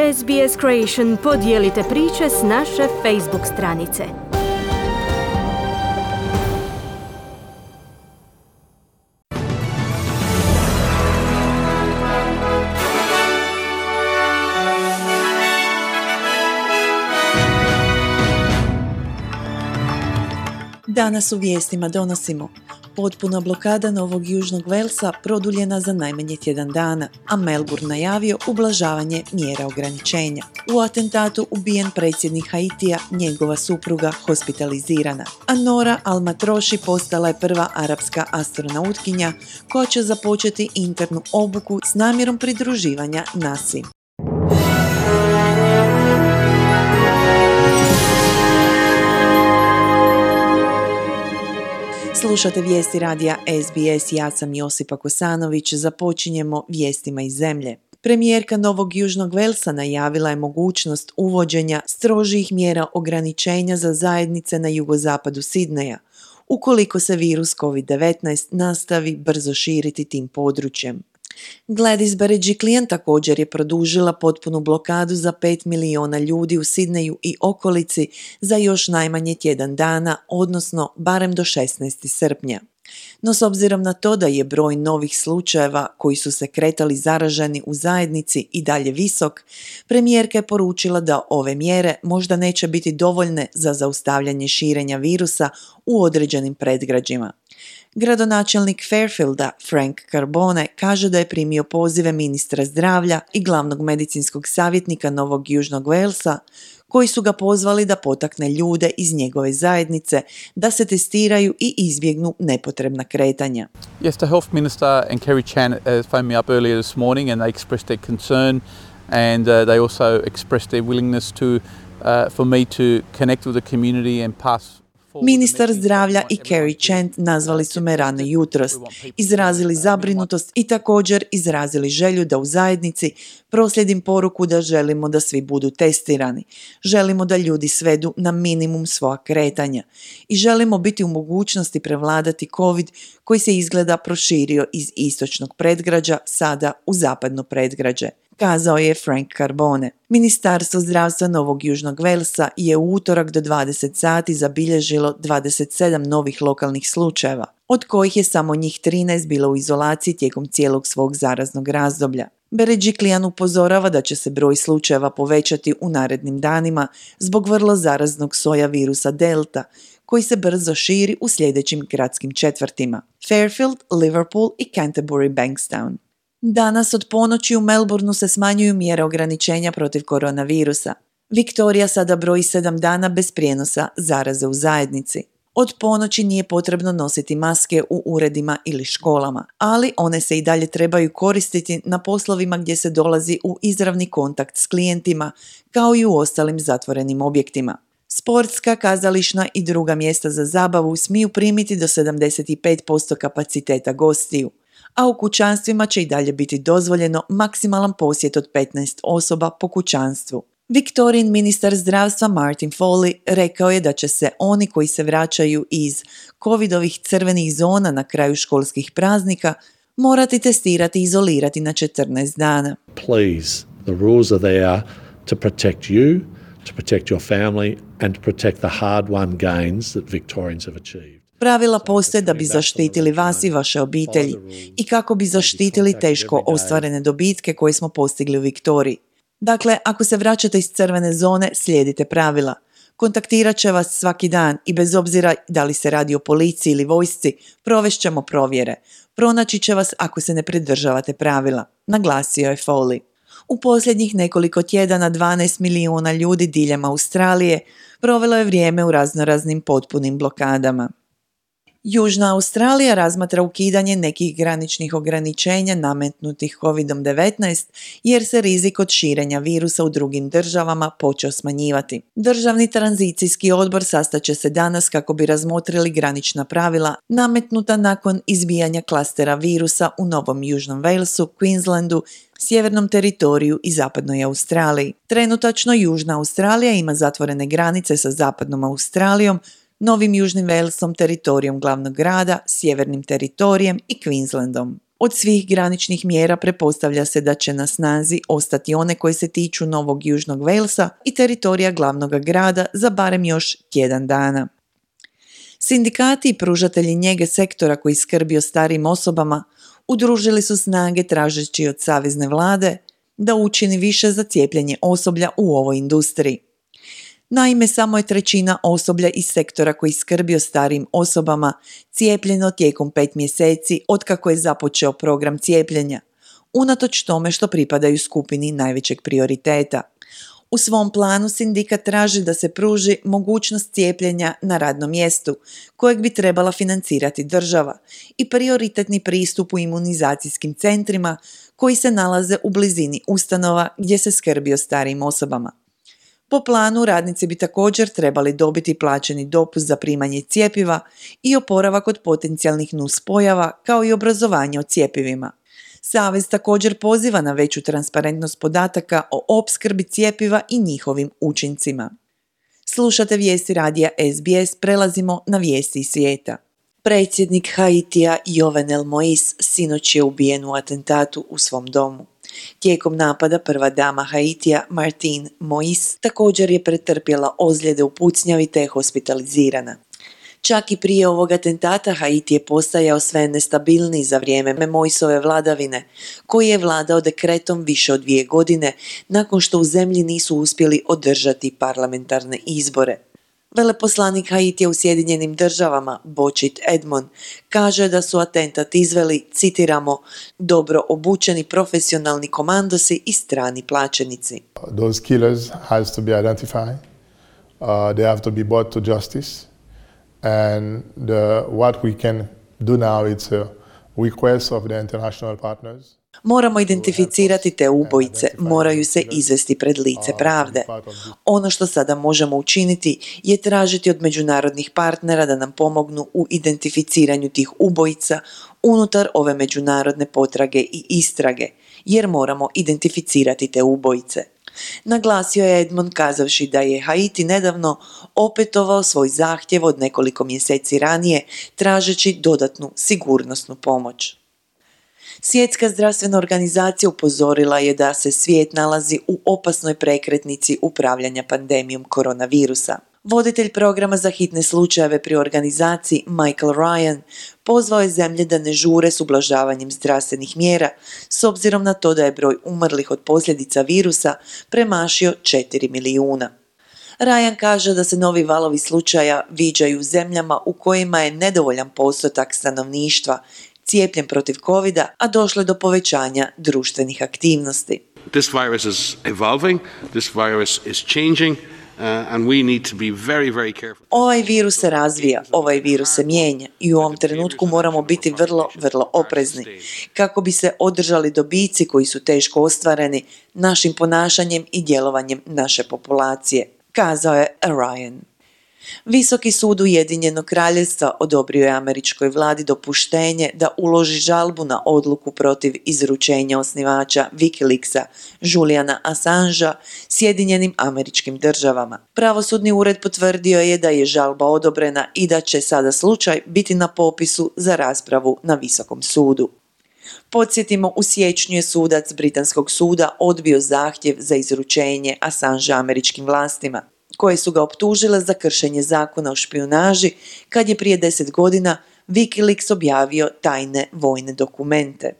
SBS Creation podijelite priče s naše Facebook stranice. Danas u vijestima donosimo: potpuna blokada Novog Južnog Walesa produljena za najmanje tjedan dana, a Melbourne najavio ublažavanje mjera ograničenja. U atentatu ubijen predsjednik Haitija, njegova supruga hospitalizirana. A Nora Al-Matroshi postala je prva arapska astronautkinja koja će započeti internu obuku s namjerom pridruživanja NASA-i. Slušate vijesti radija SBS, ja sam Josipa Kosanović, započinjemo vijestima iz zemlje. Premijerka Novog Južnog Walesa najavila je mogućnost uvođenja strožijih mjera ograničenja za zajednice na jugozapadu Sidneja, ukoliko se virus COVID-19 nastavi brzo širiti tim područjem. Gladys Berejiklian također je produžila potpunu blokadu za 5 milijuna ljudi u Sidneju i okolici za još najmanje tjedan dana, odnosno barem do 16. srpnja. No s obzirom na to da je broj novih slučajeva koji su se kretali zaraženi u zajednici i dalje visok, premijerka je poručila da ove mjere možda neće biti dovoljne za zaustavljanje širenja virusa u određenim predgrađima. Gradonačelnik Fairfielda, Frank Carbone, kaže da je primio pozive ministra zdravlja i glavnog medicinskog savjetnika Novog Južnog Walesa, koji su ga pozvali da potakne ljude iz njegove zajednice da se testiraju i izbjegnu nepotrebna kretanja. Yes, the health minister and Kerry Chan phoned me up earlier this morning and they expressed their concern and they also expressed their willingness for me to connect with the community and pass. Ministar zdravlja i Kerry Chan nazvali su me rano jutros, izrazili zabrinutost i također izrazili želju da u zajednici proslijedim poruku da želimo da svi budu testirani. Želimo da ljudi svedu na minimum svoja kretanja i želimo biti u mogućnosti prevladati COVID koji se izgleda proširio iz istočnog predgrađa sada u zapadno predgrađe, kazao je Frank Carbone. Ministarstvo zdravstva Novog Južnog Walesa je u utorak do 20 sati zabilježilo 27 novih lokalnih slučajeva, od kojih je samo njih 13 bilo u izolaciji tijekom cijelog svog zaraznog razdoblja. Berejiklian upozorava da će se broj slučajeva povećati u narednim danima zbog vrlo zaraznog soja virusa Delta, koji se brzo širi u sljedećim gradskim četvrtima: Fairfield, Liverpool i Canterbury Bankstown. Danas od ponoći u Melbourneu se smanjuju mjere ograničenja protiv koronavirusa. Viktorija sada broji 7 dana bez prijenosa zaraze u zajednici. Od ponoći nije potrebno nositi maske u uredima ili školama, ali one se i dalje trebaju koristiti na poslovima gdje se dolazi u izravni kontakt s klijentima, kao i u ostalim zatvorenim objektima. Sportska, kazališna i druga mjesta za zabavu smiju primiti do 75% kapaciteta gostiju, a u kućanstvima će i dalje biti dozvoljeno maksimalan posjet od 15 osoba po kućanstvu. Viktorijin ministar zdravstva Martin Foley rekao je da će se oni koji se vraćaju iz covidovih crvenih zona na kraju školskih praznika morati testirati i izolirati na 14 dana. Please, the rules are there to protect you, to protect your family and to protect the hard-won gains that Victorians have achieved. Pravila postoje da bi zaštitili vas i vaše obitelji i kako bi zaštitili teško ostvarene dobitke koje smo postigli u Viktoriji. Dakle, ako se vraćate iz crvene zone, slijedite pravila. Kontaktirat će vas svaki dan i bez obzira da li se radi o policiji ili vojsci, provešćemo provjere. Pronaći će vas ako se ne pridržavate pravila, naglasio je Foley. U posljednjih nekoliko tjedana 12 milijuna ljudi diljem Australije provelo je vrijeme u raznoraznim potpunim blokadama. Južna Australija razmatra ukidanje nekih graničnih ograničenja nametnutih COVID-19 jer se rizik od širenja virusa u drugim državama počeo smanjivati. Državni tranzicijski odbor sastaće se danas kako bi razmotrili granična pravila nametnuta nakon izbijanja klastera virusa u Novom Južnom Walesu, Queenslandu, Sjevernom teritoriju i Zapadnoj Australiji. Trenutačno Južna Australija ima zatvorene granice sa Zapadnom Australijom, Novim Južnim Walesom, teritorijom glavnog grada, Sjevernim teritorijem i Queenslandom. Od svih graničnih mjera pretpostavlja se da će na snazi ostati one koje se tiču Novog Južnog Walesa i teritorija glavnog grada za barem još tjedan dana. Sindikati i pružatelji njege sektora koji skrbi o starijim osobama udružili su snage tražeći od savezne vlade da učini više za cijepljenje osoblja u ovoj industriji. Naime, samo je trećina osoblja iz sektora koji skrbi o starijim osobama cijepljeno tijekom 5 mjeseci otkako je započeo program cijepljenja, unatoč tome što pripadaju skupini najvećeg prioriteta. U svom planu sindikat traži da se pruži mogućnost cijepljenja na radnom mjestu, kojeg bi trebala financirati država, i prioritetni pristup u imunizacijskim centrima koji se nalaze u blizini ustanova gdje se skrbi o starijim osobama. Po planu, radnici bi također trebali dobiti plaćeni dopust za primanje cjepiva i oporavak od potencijalnih nuspojava, kao i obrazovanje o cjepivima. Savez također poziva na veću transparentnost podataka o opskrbi cjepiva i njihovim učincima. Slušate vijesti radija SBS, prelazimo na vijesti iz svijeta. Predsjednik Haitija Jovenel Moïse sinoć je ubijen u atentatu u svom domu. Tijekom napada prva dama Haitija Martine Moïse također je pretrpjela ozljede u pucnjavi te je hospitalizirana. Čak i prije ovog atentata Haiti je postajao sve nestabilniji za vrijeme Moïsove vladavine, koji je vladao dekretom više od 2 godine nakon što u zemlji nisu uspjeli održati parlamentarne izbore. Veleposlanik Haitija u Sjedinjenim državama, Bočit Edmond, kaže da su atentat izveli, citiramo, dobro obučeni profesionalni komandosi i strani plaćenici. Those killers has to be identified. They have to be brought to justice. And what we can do now is a request of the international partners. Moramo identificirati te ubojice, moraju se izvesti pred lice pravde. Ono što sada možemo učiniti je tražiti od međunarodnih partnera da nam pomognu u identificiranju tih ubojica unutar ove međunarodne potrage i istrage, jer moramo identificirati te ubojice. Naglasio je Edmond kazavši da je Haiti nedavno opetovao svoj zahtjev od nekoliko mjeseci ranije tražeći dodatnu sigurnosnu pomoć. Svjetska zdravstvena organizacija upozorila je da se svijet nalazi u opasnoj prekretnici upravljanja pandemijom koronavirusa. Voditelj programa za hitne slučajeve pri organizaciji Michael Ryan pozvao je zemlje da ne žure s ublažavanjem zdravstvenih mjera s obzirom na to da je broj umrlih od posljedica virusa premašio 4 milijuna. Ryan kaže da se novi valovi slučaja viđaju u zemljama u kojima je nedovoljan postotak stanovništva cijepljen protiv covida, a došlo je do povećanja društvenih aktivnosti. This virus is evolving, this virus is changing. And we need to be very, very careful. Ovaj virus se razvija, ovaj virus se mijenja i u ovom trenutku moramo biti vrlo oprezni kako bi se održali dobici koji su teško ostvareni našim ponašanjem i djelovanjem naše populacije, kazao je Ryan. Visoki sud Ujedinjenog kraljevstva odobrio je američkoj vladi dopuštenje da uloži žalbu na odluku protiv izručenja osnivača Wikileaksa Juliana Assangea Sjedinjenim Američkim Državama. Pravosudni ured potvrdio je da je žalba odobrena i da će sada slučaj biti na popisu za raspravu na Visokom sudu. Podsjetimo, u siječnju je sudac Britanskog suda odbio zahtjev za izručenje Assangea američkim vlastima, koje su ga optužile za kršenje zakona o špijunaži kad je prije 10 godina Wikileaks objavio tajne vojne dokumente.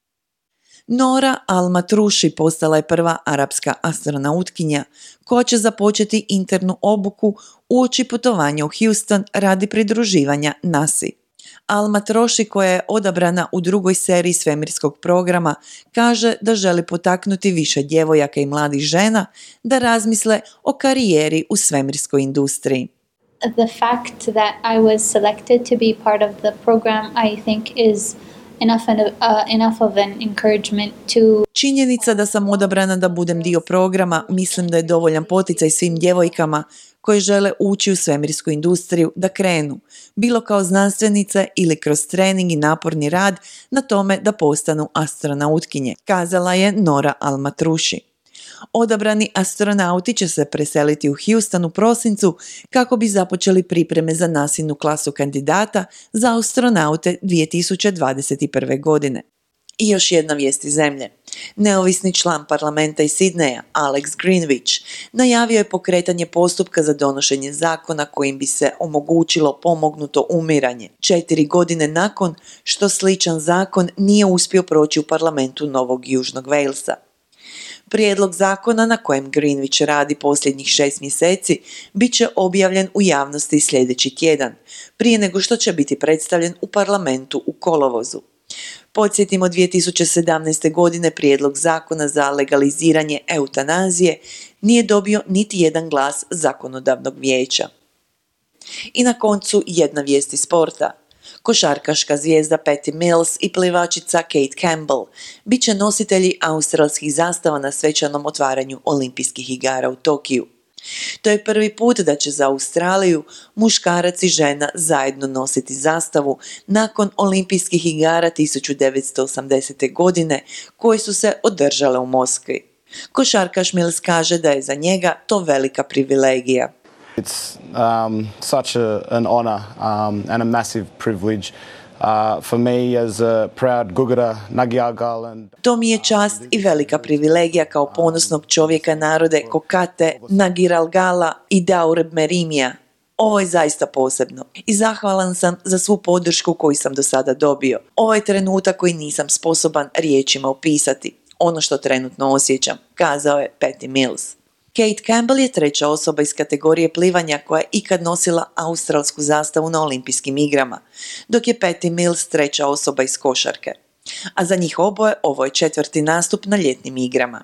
Nora Al-Matrushi postala je prva arapska astronautkinja koja će započeti internu obuku uoči putovanja u Houston radi pridruživanja NASA-i. Al-Matrushi, koja je odabrana u drugoj seriji svemirskog programa, kaže da želi potaknuti više djevojaka i mladih žena da razmisle o karijeri u svemirskoj industriji. The fact that I was selected to be part of the program, I think, is enough of an encouragement to... Činjenica da sam odabrana da budem dio programa, mislim da je dovoljan poticaj svim djevojkama koje žele ući u svemirsku industriju da krenu, bilo kao znanstvenice ili kroz trening i naporni rad na tome da postanu astronautkinje, kazala je Nora Al-Matrushi. Odabrani astronauti će se preseliti u Houston u prosincu kako bi započeli pripreme za NASA-inu klasu kandidata za astronaute 2021. godine. I još jedna vijest iz zemlje. Neovisni član parlamenta iz Sidneja, Alex Greenwich, najavio je pokretanje postupka za donošenje zakona kojim bi se omogućilo pomognuto umiranje, 4 godine nakon što sličan zakon nije uspio proći u parlamentu Novog Južnog Walesa. Prijedlog zakona na kojem Greenwich radi posljednjih 6 mjeseci bit će objavljen u javnosti sljedeći tjedan, prije nego što će biti predstavljen u parlamentu u kolovozu. Podsjetimo, 2017. godine prijedlog zakona za legaliziranje eutanazije nije dobio niti jedan glas zakonodavnog vijeća. I na koncu jedna vijest iz sporta. Košarkaška zvijezda Patty Mills i plivačica Kate Campbell bit će nositelji australskih zastava na svečanom otvaranju Olimpijskih igara u Tokiju. To je prvi put da će za Australiju muškarac i žena zajedno nositi zastavu nakon Olimpijskih igara 1980. godine koje su se održale u Moskvi. Košarkaš Mills kaže da je za njega to velika privilegija. It's such an honor and a massive privilege for me as a proud Gugara Nagyargal. To mi je čast i velika privilegija kao ponosnog čovjeka narode Kokate, Nagiralgala i Daurmerimija. Ovo je zaista posebno i zahvalan sam za svu podršku koju sam do sada dobio. Ovo je trenutak koji nisam sposoban riječima opisati. Ono što trenutno osjećam, kazao je Patty Mills. Kate Campbell je treća osoba iz kategorije plivanja koja je ikad nosila australsku zastavu na Olimpijskim igrama, dok je Patty Mills treća osoba iz košarke. A za njih oboje ovo je 4. nastup na ljetnim igrama.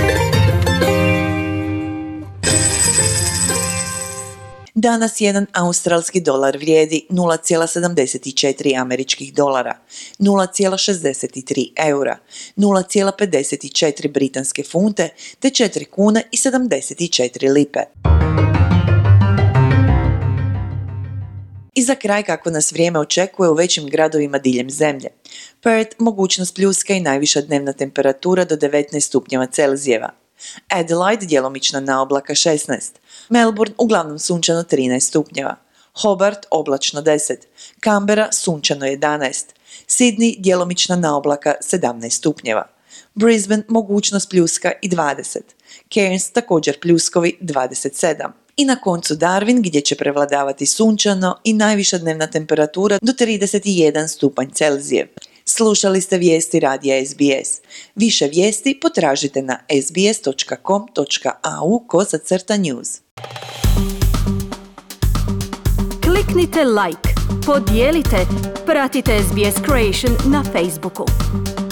Danas jedan australski dolar vrijedi 0,74 američkih dolara, 0,63 eura, 0,54 britanske funte te 4 kune i 74 lipe. I za kraj kako nas vrijeme očekuje u većim gradovima diljem zemlje. Perth mogućnost pljuska i najviša dnevna temperatura do 19 stupnjeva Celzijeva. Adelaide djelomična naoblaka 16, Melbourne uglavnom sunčano 13 stupnjeva, Hobart oblačno 10, Canberra sunčano 11, Sydney djelomična naoblaka 17 stupnjeva, Brisbane mogućnost pljuska i 20, Cairns također pljuskovi 27 i na koncu Darwin gdje će prevladavati sunčano i najviša dnevna temperatura do 31 stupanj Celzijev. Slušali ste vijesti radija SBS. Više vijesti potražite na sbs.com.au/news. Kliknite like, podijelite, pratite SBS Creation na Facebooku.